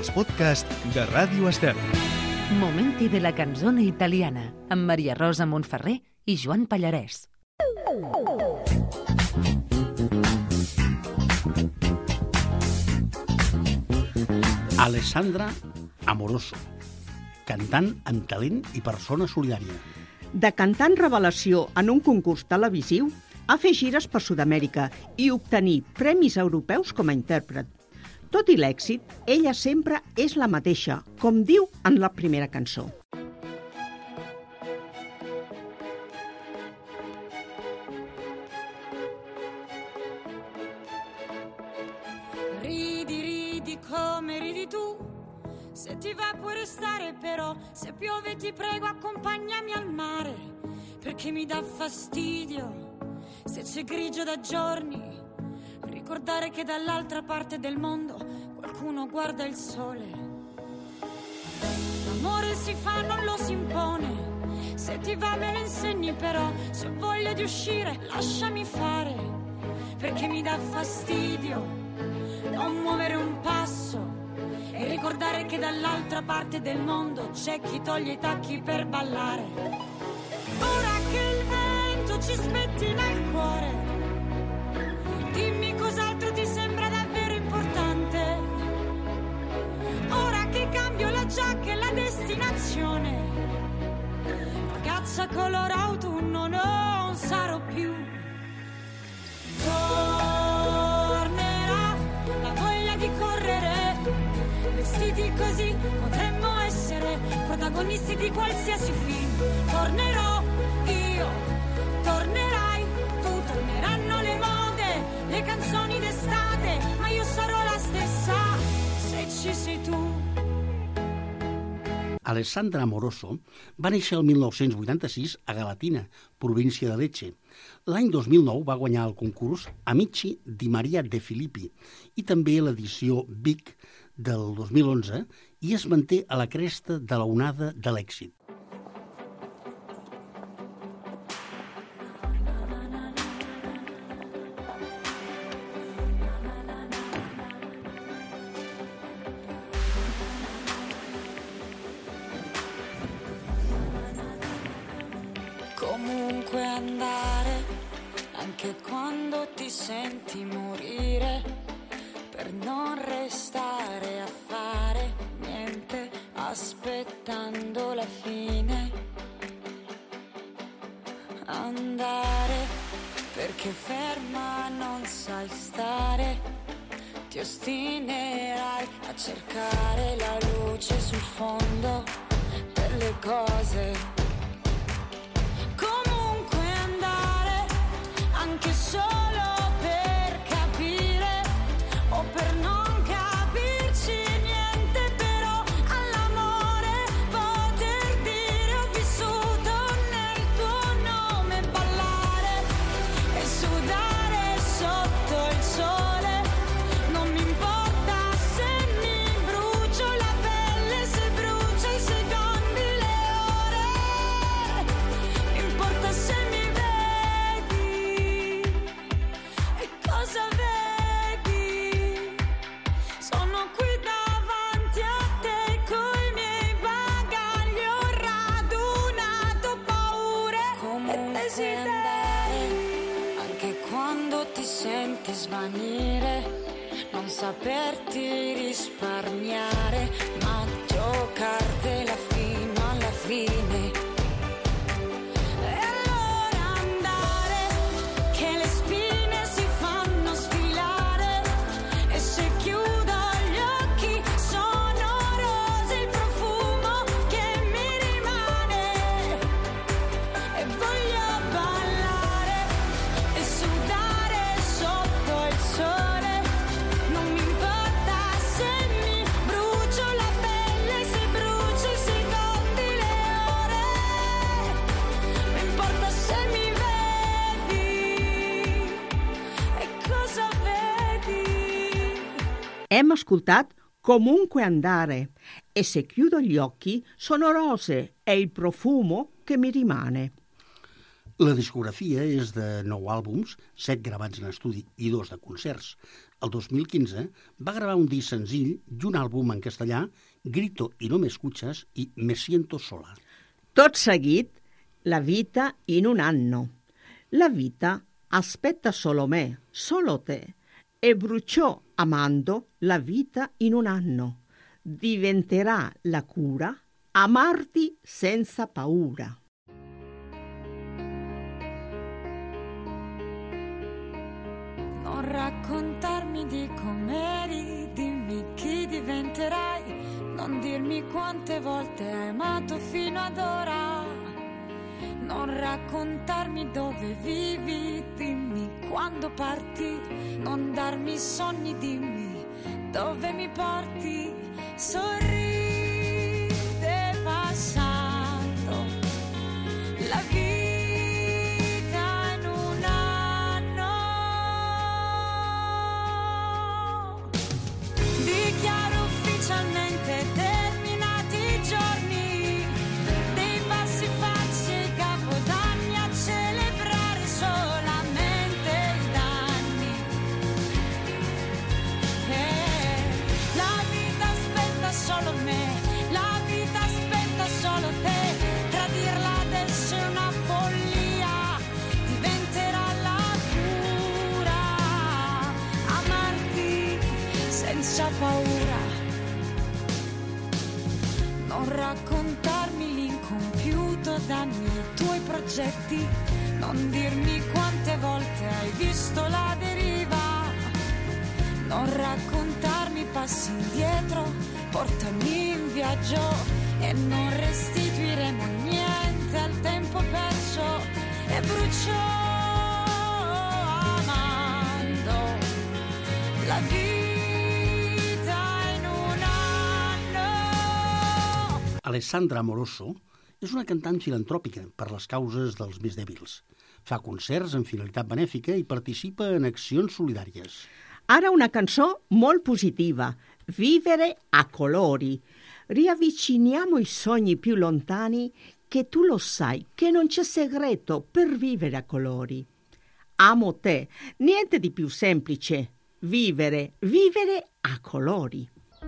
els podcasts de Ràdio Estel. Momenti de la canzone italiana amb Maria Rosa Montferrer i Joan Pallarès. Alessandra Amoroso, cantant amb talent i persona solidària. De cantant revelació en un concurs televisiu a fer gires per Sud-amèrica i obtenir premis europeus com a intèrpret. Tot i l'èxit, ella sempre és la mateixa, com diu en la primera cançó. Ridi come ridi tu, se ti va puoi restare però, se piove ti prego accompagnami al mare, perché mi dà fastidio se c'è grigio da giorni, ricordare che dall'altra parte del mondo qualcuno guarda il sole. L'amore si fa, non lo si impone, se ti va me lo insegni però, se ho voglia di uscire lasciami fare, perché mi dà fastidio non muovere un passo e ricordare che dall'altra parte del mondo c'è chi toglie i tacchi per ballare. Ora che il vento ci spettina il cuore, dimmi cos'altro ti sembra davvero importante. Ora che cambio la giacca e la destinazione, ragazza color autunno non sarò più. Tornerà la voglia di correre, vestiti così potremmo essere protagonisti di qualsiasi film. Tornerò io, tornerai tu, torneranno le mode, le canzoni d'estate, ma io sarò la stessa se ci sei tu. Alessandra Amoroso va néixer el 1986 a Galatina, província de Lecce. L'any 2009 va guanyar el concurs Amici di Maria De Filippi i també l'edició Vic del 2011 i es manté a la cresta de la onada de l'èxit. Comunque andare, anche quando ti senti morire, per non restare a fare niente, aspettando la fine. Andare, perché ferma non sai stare, ti ostinerai a cercare la luce sul fondo delle cose. Anche solo per capire o per non capirci niente, però all'amore poter dire ho vissuto nel tuo nome, ballare e sudare sotto il sole, non mi importa se mi brucio la pelle, se brucio i secondi, le ore, mi importa se mi cosa vedi? Sono qui davanti a te coi miei bagagli, ho radunato paure e desideri. Anche quando ti senti svanire, non saperti risparmiare, ma giocartela fino alla fine. Hem escoltat Comunque andare e se chiudo gli occhi sono rose e il profumo che mi rimane. La discografia és de 9 àlbums, 7 gravats en estudi i 2 de concerts. El 2015 va gravar un disc senzill i un àlbum en castellà, Grito y no me escuchas i Me siento sola. Tot seguit, La vita in un anno. La vita aspetta solo me, solo te, e bruciò amando la vita in un anno. Diventerà la cura amarti senza paura. Non raccontarmi di com'eri, dimmi chi diventerai, non dirmi quante volte hai amato fino ad ora. Non raccontarmi dove vivi, dimmi quando parti, non darmi sogni, dimmi dove mi porti. Sorride passando la vita in un anno. Dichiaro ufficialmente terminati i giorni dei passi falsi e capodanni, a celebrare solamente i danni. La vita aspetta solo me, la vita aspetta solo te. Tradirla adesso è una follia, diventerà la cura amarti senza paura. Non raccontarmi l'incompiuto, dammi i tuoi progetti, non dirmi quante volte hai visto la deriva. Non raccontarmi passi indietro, portami in viaggio e non restituiremo niente al tempo perso. E bruciò amando la vita in un anno. Alessandra Amoroso és una cantant filantròpica per les causes dels més dèbils. Fa concerts amb finalitat benèfica i participa en accions solidàries. Ara una cançó molt positiva, Vivere a colori. Riavviciniamo i sogni più lontani, che tu lo sai, che non c'è segreto per vivere a colori. Amo te, niente di più semplice. Vivere a colori.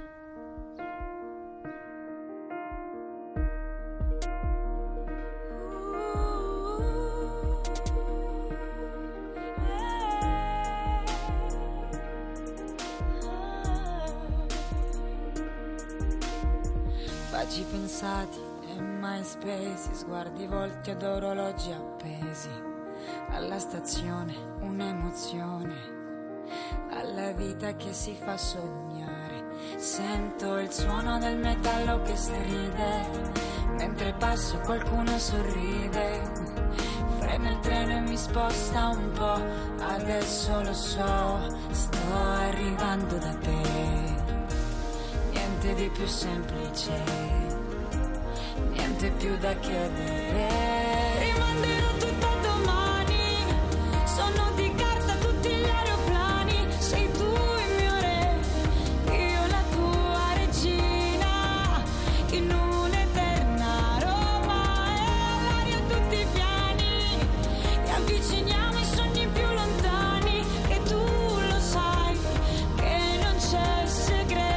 Baci pensati e mai spesi, sguardi volti ad orologi appesi. Alla stazione un'emozione, alla vita che si fa sognare. Sento il suono del metallo che stride, mentre passo qualcuno sorride. Frena il treno e mi sposta un po', adesso lo so, sto arrivando da te. Niente di più semplice, niente più da chiedere. Rimanderò tutto a domani, sono di carta tutti gli aeroplani. Sei tu il mio re, io la tua regina, in un'eterna Roma e all'aria tutti i piani. E avviciniamo i sogni più lontani, che tu lo sai, che non c'è segreto.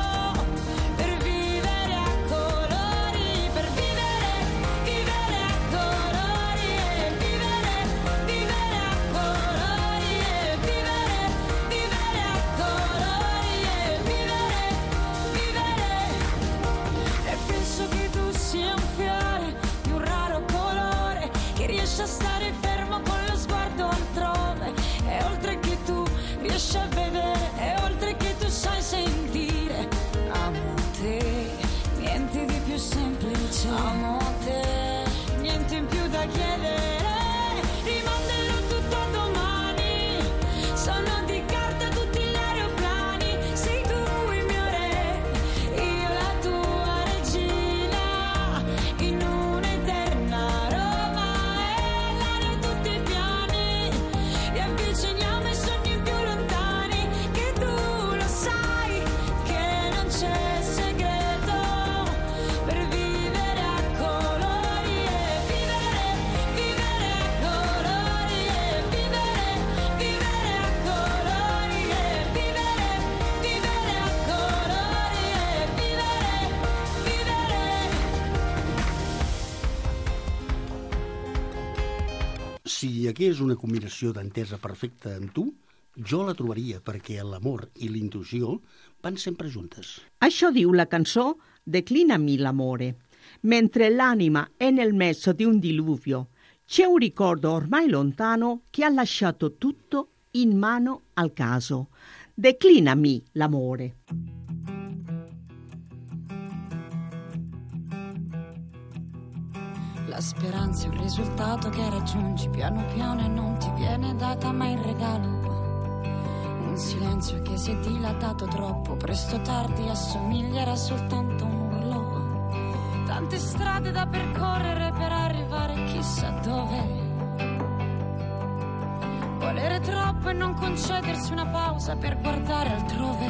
Vivere a colori, Si hi hagués una combinació d'entesa perfecta amb tu, jo la trobaria, perquè l'amor i l'intuició van sempre juntes. Això diu la cançó Declinami l'amore. Mentre l'anima è nel mezzo di un diluvio, c'è un ricordo ormai lontano che ha lasciato tutto in mano al caso. Declinami l'amore. La speranza è un risultato che raggiungi piano piano e non ti viene data mai in regalo. Un silenzio che si è dilatato troppo, presto o tardi assomiglierà soltanto a un urlo. Tante strade da percorrere per arrivare chissà dove. Volere troppo e non concedersi una pausa per guardare altrove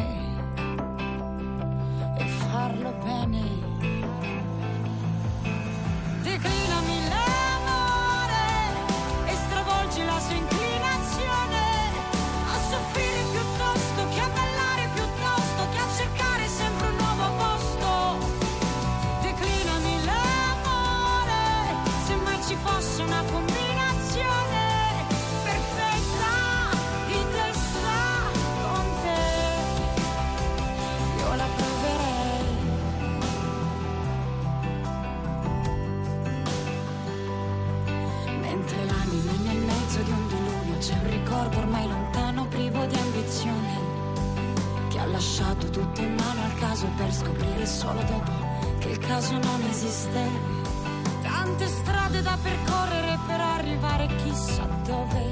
e farlo bene. Declinami l'amore e stravolgi la sua inclinazione a soffrire piuttosto che a ballare, piuttosto che a cercare sempre un nuovo posto. Declinami l'amore, se mai ci fosse una combinazione perfetta di testa con te, io la proverei. Mentre l'anima è nel mezzo di un diluvio, c'è un ricordo ormai lontano, privo di ambizione, che ha lasciato tutto in mano al caso per scoprire solo dopo che il caso non esiste. Tante strade da percorrere per arrivare chissà dove.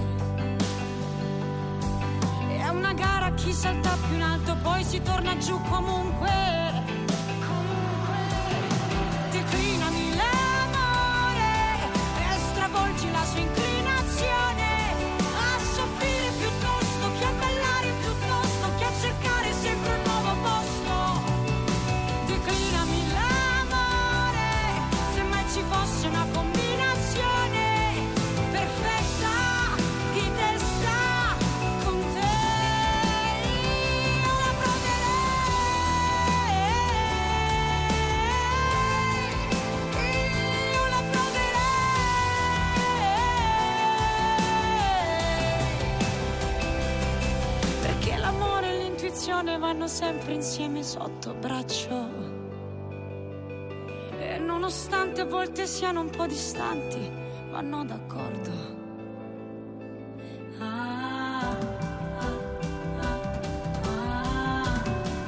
È una gara a chi salta più in alto, poi si torna giù comunque. Declinami l'amore e stravolgi la sua inclinazione a soffrire piuttosto che a ballare, piuttosto che a cercare sempre un nuovo posto. Declinami l'amore, se mai ci fosse una combinazione perfetta di testa con te, io la proverei, io la proverei, perché l'amore e l'intuizione vanno sempre insieme sotto braccio. E nonostante a volte siano un po' distanti, vanno d'accordo. Ah, ah, ah,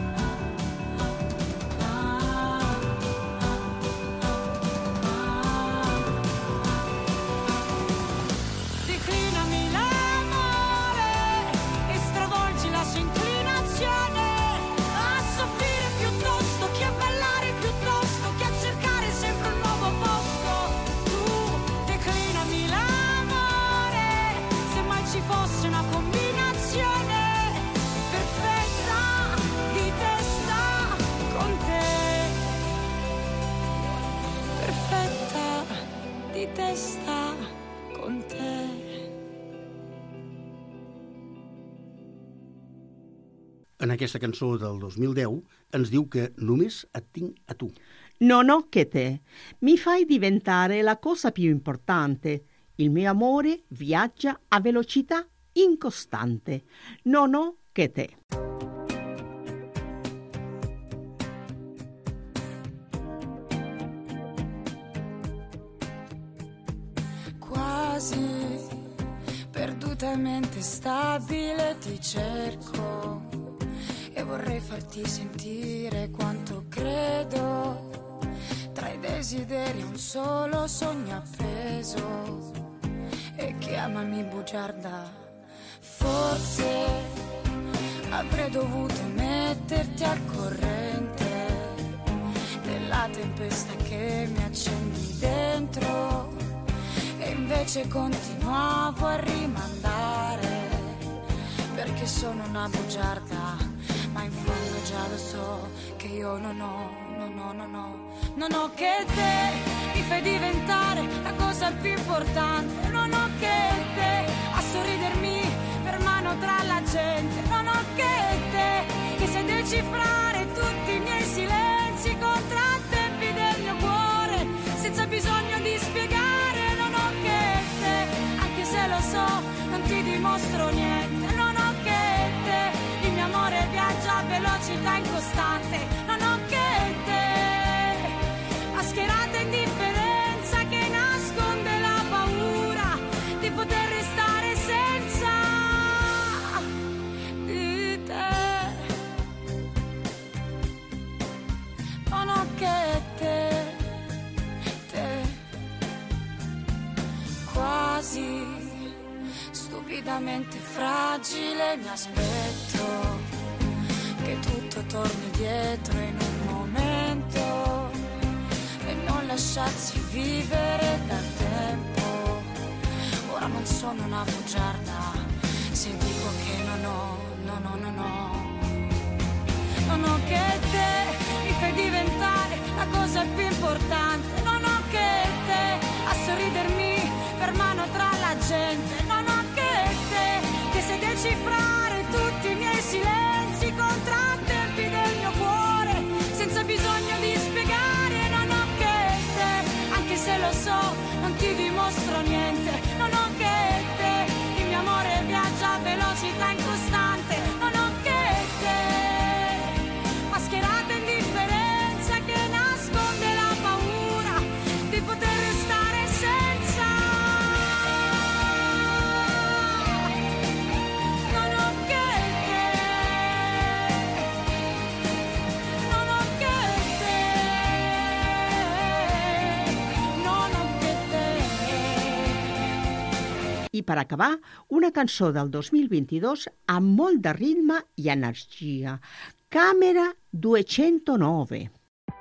declinami l'amore e stravolgi la sua inclinazione a soffrire piuttosto che a ballare, piuttosto che a cercare sempre un nuovo posto. Tu declinami l'amore, se mai ci fosse una combinazione perfetta di testa con te, perfetta di testa con te. En aquesta cançó del 2010 ens diu que només et tinc a tu. Non ho che te. Mi fai diventare la cosa più importante. Il mio amore viaggia a velocità incostante. Non ho che te. Quasi perdutamente stabile ti cerco e vorrei farti sentire quanto credo tra i desideri un solo sogno appeso e chiamami bugiarda. Forse avrei dovuto metterti al corrente della tempesta che mi accendi dentro e invece continuavo a rimandare perché sono una bugiarda, ma in fondo già lo so che io non ho che te, mi fai diventare la cosa più importante, non ho che te, a sorridermi per mano tra la gente, non ho che te, che sai decifrare tutti i miei silenzi, contrattempi del mio cuore, senza bisogno di spiegare, non ho che te, anche se velocità incostante. Non ho che te, mascherata indifferenza che nasconde la paura di poter restare senza di te. Non ho che te, quasi stupidamente fragile, mi aspetto che tutto torni dietro in un momento e non lasciarsi vivere dal tempo. Ora non sono una bugiarda se dico che non ho che te, mi fai diventare la cosa più importante. Non ho che te, a sorridermi per mano tra la gente. Non ho che te, che sai decifrare tutti i miei silenzi, contrattempi del mio cuore, senza bisogno di spiegare. Non ho che te, anche se lo so, non ti dimostro niente. Non ho che te, il mio amore viaggia a velocità incostante. Non ho che te, mascherata indifferenza che nasconde la paura di poter restare senza. Non ho che te, non ho che te, non ho che te. I per acabar, una cançó del 2022 amb molt de ritme i energia. Camera 209.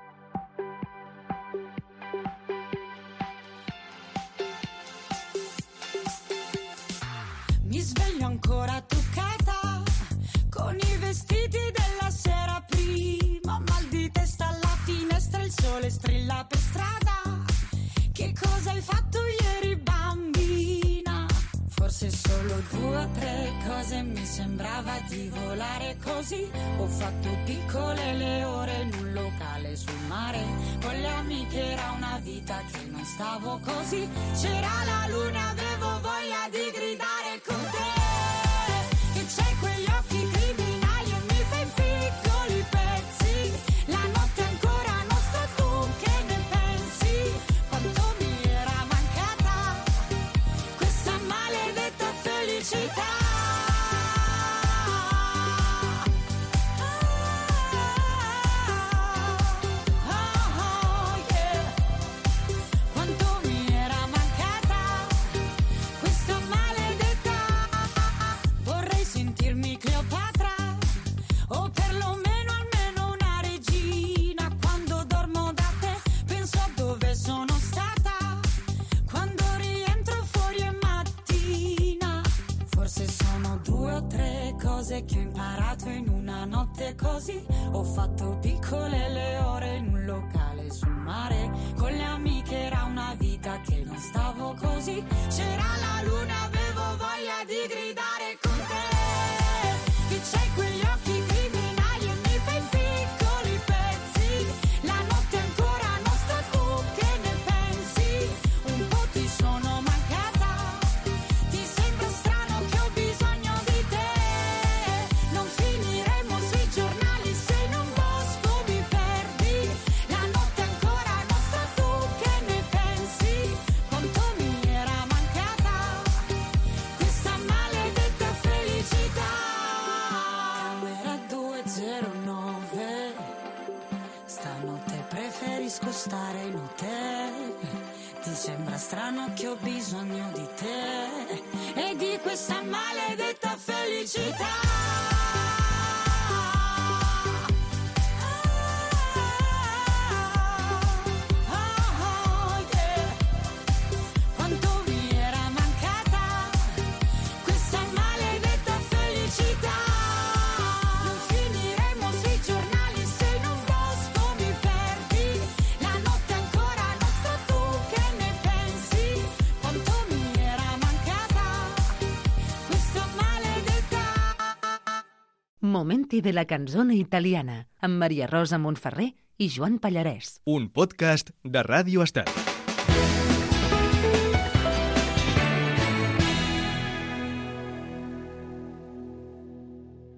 Mi sveglio ancora truccata con i vestiti della sera prima, mal di testa alla finestra, il sole strilla per strada. Che cosa hai fatto ieri, bambina? Forse solo 2 o 3 cose, mi sembrava di volare così. Ho fatto piccole le ore in un locale sul mare, con le amiche era una vita che non stavo così. C'era la luna, avevo voglia di gridare con te. Che c'hai quegli occhi criminali e mi fai piccoli pezzi. La notte è ancora nostra, tu che ne pensi? Quanto mi era mancata questa maledetta felicità. Quanto mi era mancata questa maledetta. Vorrei sentirmi Cleopatra o perlomeno almeno una regina. Quando dormo da te penso a dove sono stata, quando rientro fuori è mattina. Forse sono 2 o 3 cose che ho imparato in una notte così. Ho fatto piccole le ore in un locale sul mare, con le amiche era una vita che non stavo così. C'era la luna, avevo voglia di gridare con te. Che c'hai quegli occhi criminali e mi fai piccoli pezzi. La notte è ancora nostra, tu che ne pensi? Un po' ti sono mancata, ti sembra strano che ho bisogno di te. Non finiremo sui giornali se in un bosco mi perdi. La notte è ancora nostra, tu che ne pensi? Quanto mi era mancata questa maledetta felicità. Camera 209, stanotte preferisco stare in hotel. Ti sembra strano che ho bisogno di te e di questa maledetta felicità. Quanto mi era mancata questa maledetta felicità. Non finiremo sui giornali se in un bosco mi perdi. La notte è ancora nostra, tu che ne pensi? Quanto mi era mancata questa maledetta. Momenti de la canzone italiana amb Maria Rosa Montferrer i Joan Pallarès. Un podcast de Ràdio Estat.